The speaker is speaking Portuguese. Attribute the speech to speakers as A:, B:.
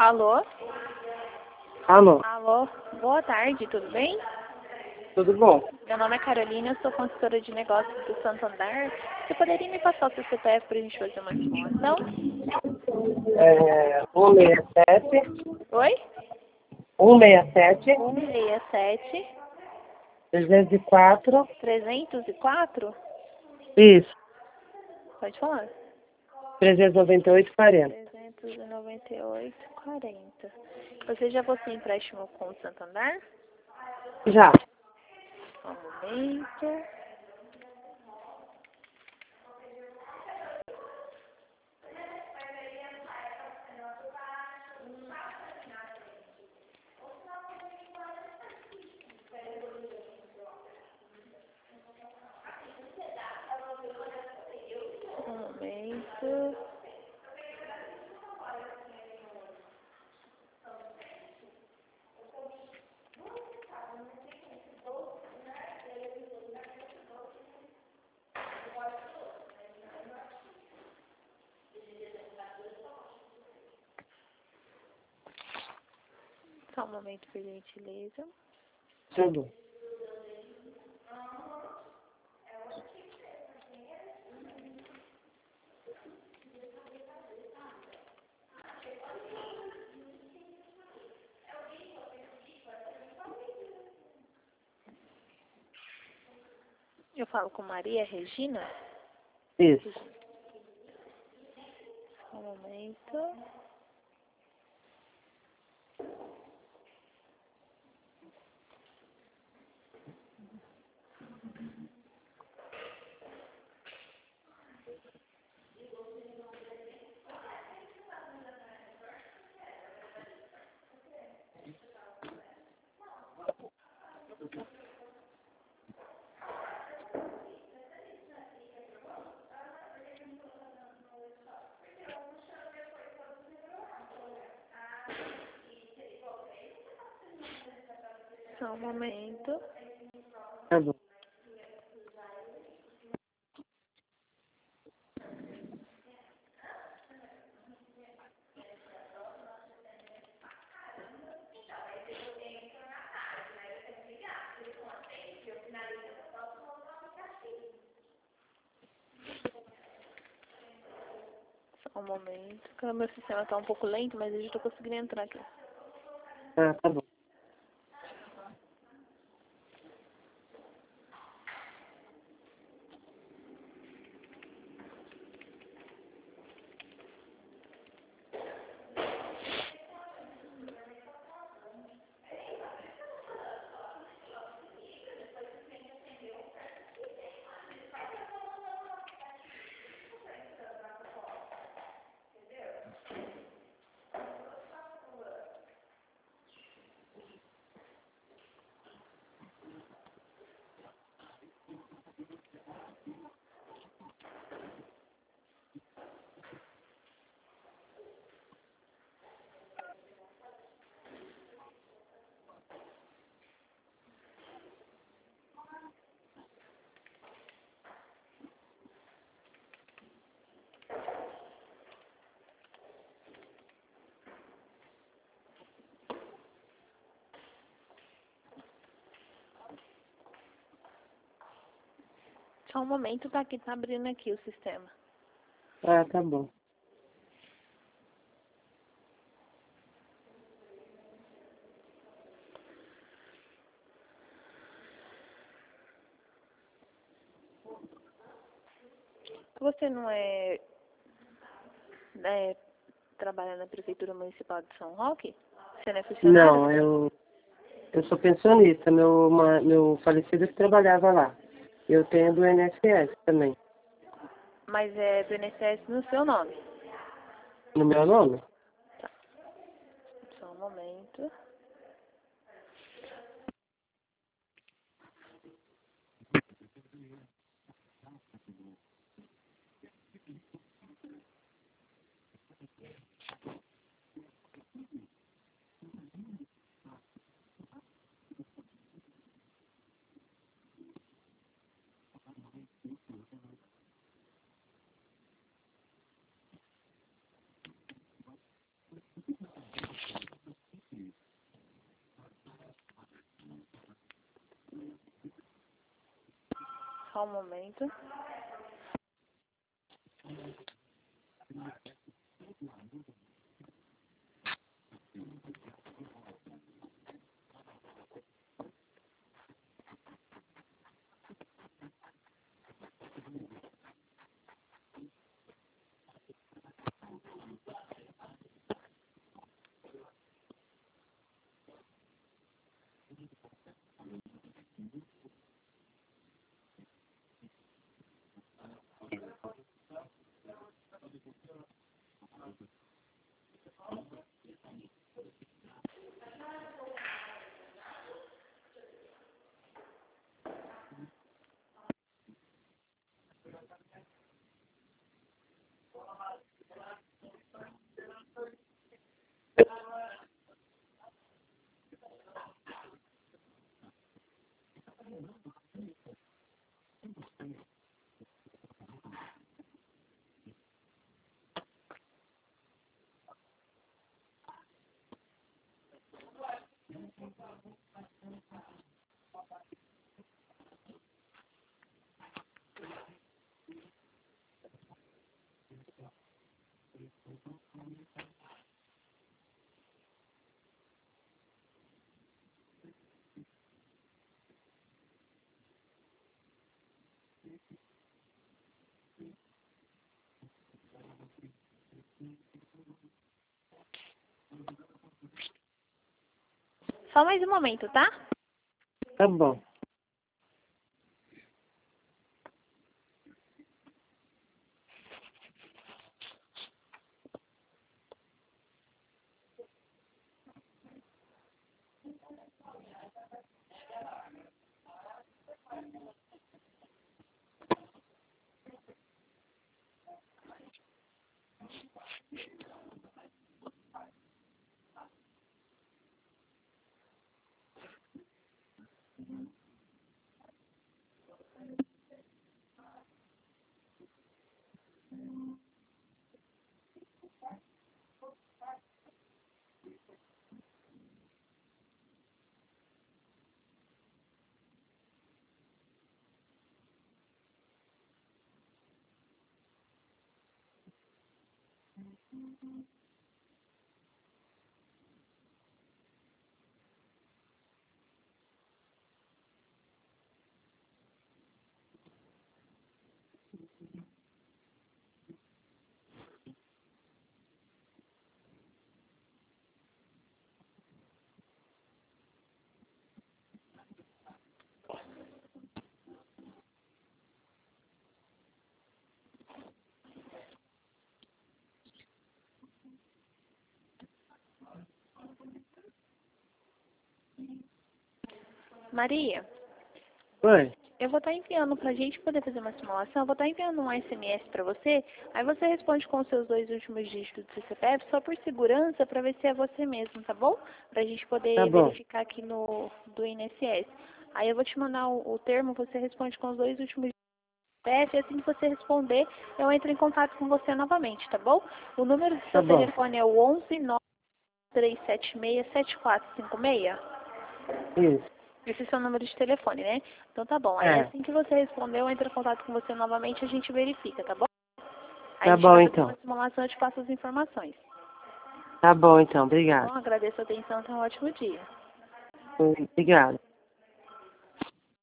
A: Alô?
B: Alô,
A: Alô? Boa tarde, tudo bem?
B: tudo bom?
A: Meu nome é Carolina, eu sou consultora de negócios do Santander. Você poderia me passar o seu CPF para a gente fazer uma simulação?
B: 167,
A: Oi?
B: 167,
A: 167
B: 304,
A: 304?
B: isso,
A: Pode falar.
B: 398, 40.
A: 398,40. Você já possui empréstimo com o Santander?
B: Já,
A: Só um momento. Um momento. Só um momento, por gentileza.
B: tudo.
A: Eu falo com Maria Regina?
B: Isso.
A: Só um momento. Só um momento.
B: Tá bom.
A: Só um momento. O meu sistema está um pouco lento, mas eu já estou conseguindo entrar aqui.
B: Ah, tá bom.
A: Só um momento, tá aqui, tá abrindo aqui o sistema.
B: Ah, tá bom.
A: Você não trabalha na Prefeitura Municipal de São Roque? Você não é funcionário?
B: Não, eu sou pensionista, meu falecido que trabalhava lá. Eu tenho do INSS também.
A: Mas é do INSS no seu nome.
B: No meu nome?
A: Só um momento. Só um momento. Só mais um momento, tá?
B: Tá bom.
A: Maria,
B: Oi.
A: eu vou estar enviando pra gente poder fazer uma simulação, eu vou estar enviando um SMS pra você, aí você responde com os seus 2 últimos dígitos do seu CPF, só por segurança, pra ver se é você mesmo, tá bom? Pra gente poder
B: Tá bom.
A: verificar aqui do INSS. Aí eu vou te mandar o termo, você responde com os 2 últimos dígitos do CPF, e assim que você responder, eu entro em contato com você novamente, tá bom? O número do
B: Tá
A: seu
B: bom.
A: telefone é o 11-9376-7456.
B: Isso.
A: Esse é o seu número de telefone, né? Então tá bom. Aí
B: É.
A: assim que você responder, eu entro em contato com você novamente e a gente verifica, tá bom? Aí
B: Tá
A: a gente
B: bom,
A: vai fazer
B: então.
A: uma simulação e eu te passo as informações.
B: Tá bom, então.
A: Tá
B: Obrigado.
A: bom? Agradeço a atenção, tenha um ótimo dia.
B: Obrigado.